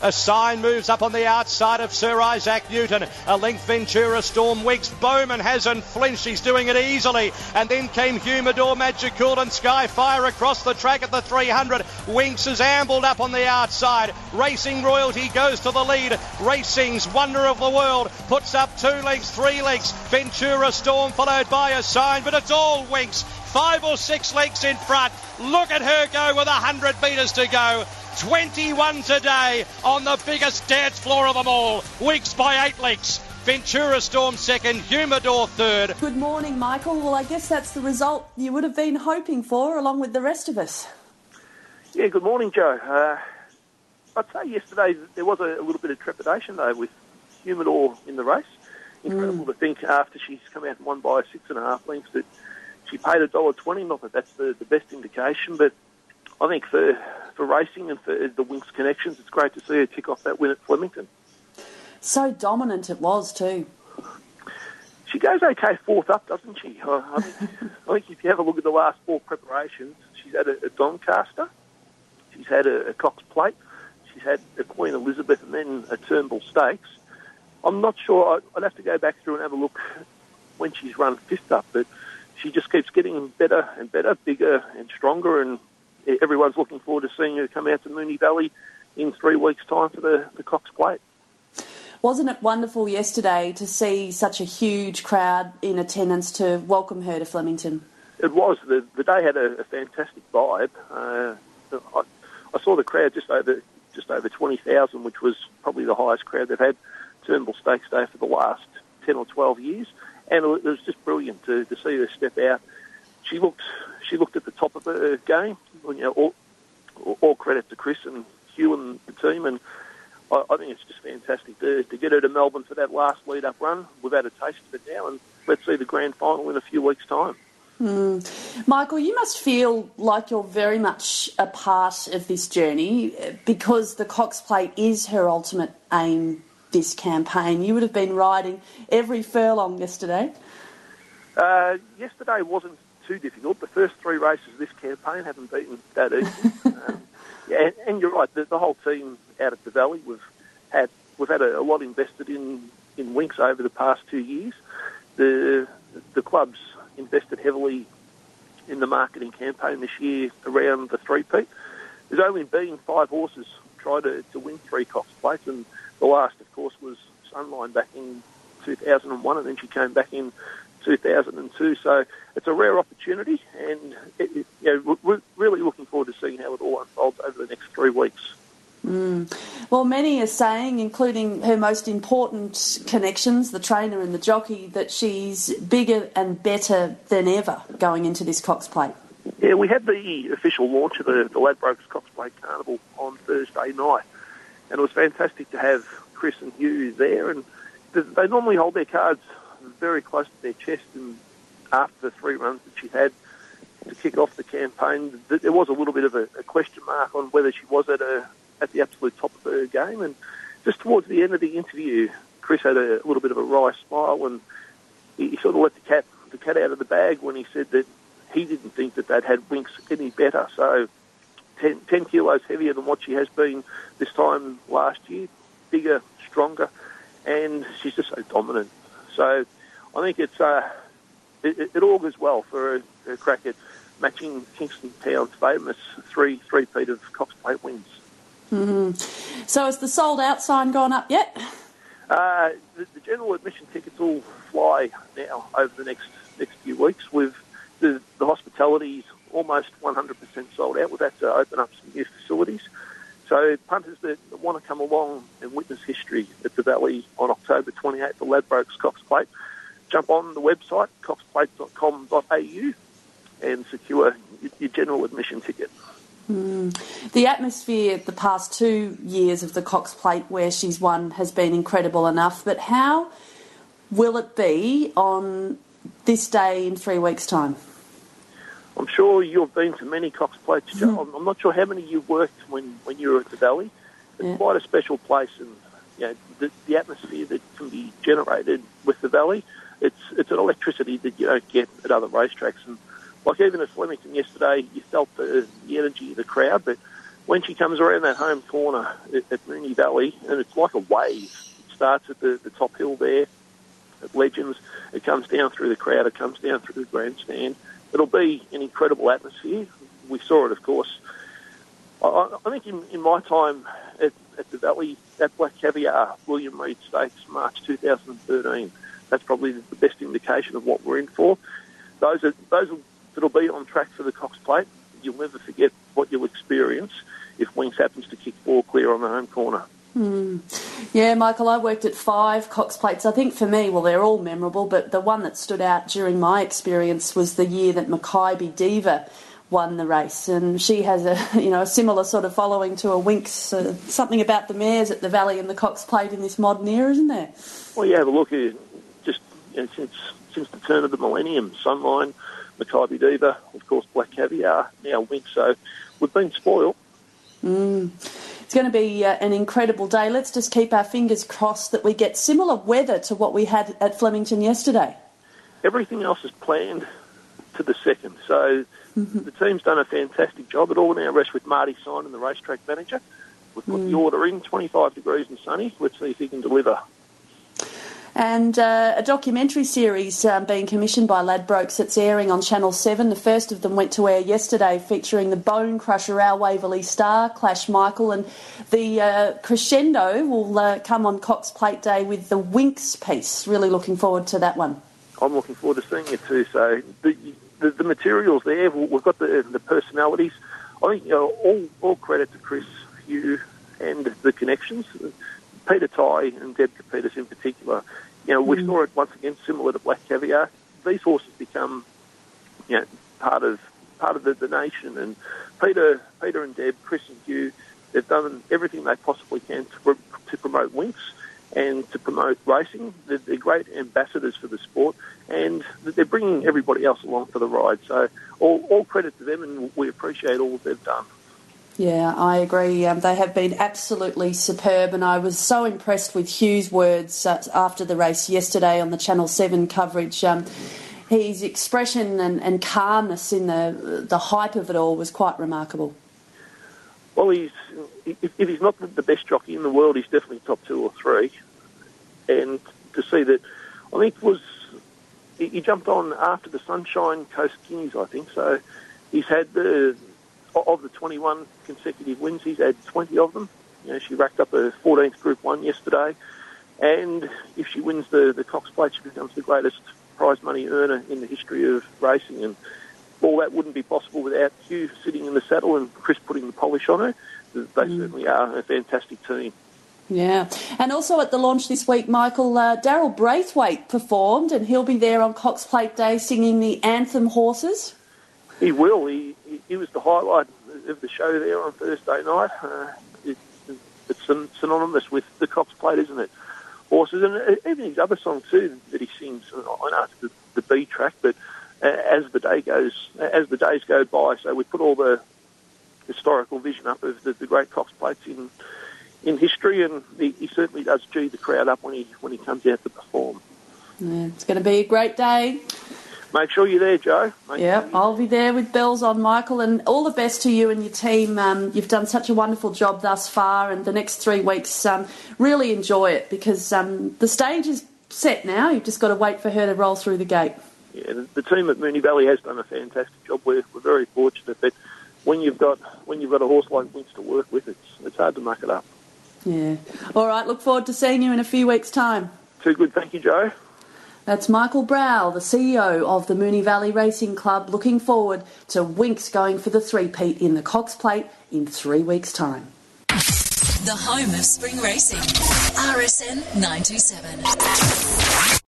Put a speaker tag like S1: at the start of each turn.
S1: A Sign moves up on the outside of Sir Isaac Newton. A length Ventura Storm Winks. Bowman hasn't flinched. He's doing it easily. And then came Humidor, Magical and Skyfire across the track at the 300. Winks has ambled up on the outside. Racing Royalty goes to the lead. Racing's Wonder of the World puts up 2 lengths, 3 lengths. Ventura Storm followed by A Sign, but it's all Winks. 5 or 6 lengths in front. Look at her go with 100 metres to go. 21 today on the biggest dance floor of them all. Winks by 8 lengths. Ventura Storm second, Humidor third.
S2: Good morning, Michael. Well, I guess that's the result you would have been hoping for, along with the rest of us.
S3: Yeah, good morning, Joe. I'd say yesterday there was a little bit of trepidation, though, with Humidor in the race. Incredible to think after she's come out and won by 6.5 lengths that she paid $1.20. Not that that's the best indication, but I think for racing and for the Winks connections, it's great to see her tick off that win at Flemington.
S2: So dominant it was too.
S3: She goes okay fourth up, doesn't she? I think if you have a look at the last 4 preparations, she's had a Doncaster, she's had a Cox Plate, she's had a Queen Elizabeth and then a Turnbull Stakes. I'm not sure, I'd have to go back through and have a look when she's run 5th up, but she just keeps getting better and better, bigger and stronger, and everyone's looking forward to seeing her come out to Moonee Valley in 3 weeks' time for the Cox Plate.
S2: Wasn't it wonderful yesterday to see such a huge crowd in attendance to welcome her to Flemington?
S3: It was. The day had a fantastic vibe. I saw the crowd just over 20,000, which was probably the highest crowd they've had Turnbull Stakes Day for the last 10 or 12 years. And it was just brilliant to see her step out. She looked at the top of her game. You know, all credit to Chris and Hugh and the team, and I think it's just fantastic to get her to Melbourne for that last lead-up run. We've had a taste of it now, and let's see the grand final in a few weeks' time.
S2: Michael, you must feel like you're very much a part of this journey because the Cox Plate is her ultimate aim this campaign. You would have been riding every furlong yesterday.
S3: Yesterday wasn't too difficult. The first 3 races of this campaign haven't been that easy. Yeah, and you're right. The whole team out at the Valley, we've had a lot invested in Winks over the past 2 years. The club's invested heavily in the marketing campaign this year around the 3-peat. There's only been 5 horses try to win 3 Cox Plates, and the last, of course, was Sunline back in 2001, and then she came back in 2002. So it's a rare opportunity, and we're really looking forward to seeing how it all unfolds over the next 3 weeks.
S2: Well, many are saying, including her most important connections, the trainer and the jockey, that she's bigger and better than ever going into this Cox Plate.
S3: Yeah, we had the official launch of the Ladbrokes Cox Plate Carnival on Thursday night, and it was fantastic to have Chris and Hugh there, and they normally hold their cards very close to their chest, and after the 3 runs that she had to kick off the campaign, there was a little bit of a question mark on whether she was at the absolute top of her game. And just towards the end of the interview, Chris had a little bit of a wry smile, and he sort of let the cat out of the bag when he said that he didn't think that they'd had Winks any better. So 10 kilos heavier than what she has been this time last year, bigger, stronger, and she's just so dominant. So I think it augurs well for a crack at matching Kingston Town's famous three-peat of Cox Plate wins.
S2: So has the sold-out sign gone up yet?
S3: The general admission tickets will fly now over the next few weeks. With the hospitality's almost 100% sold out. We've had to open up some new facilities. So punters that want to come along and witness history at the Valley on October 28th for Ladbrokes Cox Plate, jump on the website, coxplate.com.au, and secure your general admission ticket.
S2: The atmosphere the past 2 years of the Cox Plate where she's won has been incredible enough, but how will it be on this day in 3 weeks' time?
S3: I'm sure you've been to many Cox Plates, Joe. I'm not sure how many you've worked when you were at the Valley. It's quite a special place, and the atmosphere that can be generated with the Valley, it's an electricity that you don't get at other racetracks. And like even at Flemington yesterday, you felt the energy of the crowd, but when she comes around that home corner at Moonee Valley, and it's like a wave. It starts at the top hill there at Legends. It comes down through the crowd. It comes down through the grandstand. It'll be an incredible atmosphere. We saw it, of course. I think in my time at the Valley, that Black Caviar William Reid Stakes, March 2013, that's probably the best indication of what we're in for. Those that'll be on track for the Cox Plate. You'll never forget what you'll experience if Winx happens to kick 4 clear on the home corner.
S2: Yeah, Michael, I worked at 5 Cox Plates. I think for me, well, they're all memorable, but the one that stood out during my experience was the year that Makybe Diva won the race, and she has a similar sort of following to a Winx. Something about the mares at the Valley and the Cox Plate in this modern era, isn't there?
S3: Well, you have a look here, just since the turn of the millennium, Sunline, Makybe Diva, of course Black Caviar, now Winx. So we've been spoiled.
S2: It's going to be an incredible day. Let's just keep our fingers crossed that we get similar weather to what we had at Flemington yesterday. Everything
S3: else is planned to the second. So the team's done a fantastic job. It all now rests with Marty Simon, the racetrack manager. We've put the order in, 25 degrees and sunny. Let's see if he can deliver.
S2: And a documentary series being commissioned by Ladbrokes that's airing on Channel 7. The first of them went to air yesterday, featuring the Bone Crusher Our Waverley Star Clash, Michael, and the crescendo will come on Cox Plate Day with the Winx piece. Really looking forward to that one.
S3: I'm looking forward to seeing it too. So the material's there. We've got the personalities. I think all credit to Chris, Hugh, and the connections. Peter Tighe and Deb Capitas in particular. We saw it once again, similar to Black Caviar. These horses become, part of the nation. And Peter and Deb, Chris and Hugh, they've done everything they possibly can to promote Winx and to promote racing. They're great ambassadors for the sport, and they're bringing everybody else along for the ride. So all credit to them, and we appreciate all they've done.
S2: Yeah, I agree. They have been absolutely superb, and I was so impressed with Hugh's words after the race yesterday on the Channel 7 coverage. His expression and calmness in the hype of it all was quite remarkable.
S3: Well, if he's not the best jockey in the world, he's definitely top 2 or 3. And to see that, I think he jumped on after the Sunshine Coast Guineas, I think. So he's had of the 21 consecutive wins, he's had 20 of them. She racked up a 14th Group 1 yesterday. And if she wins the Cox Plate, she becomes the greatest prize money earner in the history of racing. And all that wouldn't be possible without Hugh sitting in the saddle and Chris putting the polish on her. They certainly are a fantastic team.
S2: Yeah. And also at the launch this week, Michael, Darryl Braithwaite performed, and he'll be there on Cox Plate Day singing the Anthem horses. He
S3: will. He was the highlight of the show there on Thursday night. It's synonymous with the Cox Plate, isn't it? Horses, and even his other song too that he sings. I know it's the B track, but as the days go by, so we put all the historical vision up of the great Cox Plates in history, and he certainly does gee the crowd up when he comes out to perform.
S2: Yeah, it's going to be a great day.
S3: Make sure you're there, Joe.
S2: I'll be there with bells on, Michael, and all the best to you and your team. You've done such a wonderful job thus far, and the next 3 weeks, really enjoy it, because the stage is set now. You've just got to wait for her to roll through the gate.
S3: Yeah, the team at Moonee Valley has done a fantastic job. We're very fortunate that when you've got a horse like Winx to work with, it's hard to muck it up.
S2: Yeah. All right, look forward to seeing you in a few weeks' time.
S3: Too good, thank you, Joe.
S2: That's Michael Browell, the CEO of the Moonee Valley Racing Club, looking forward to Winx going for the 3-peat in the Cox Plate in 3 weeks' time.
S4: The home of spring racing, RSN 927.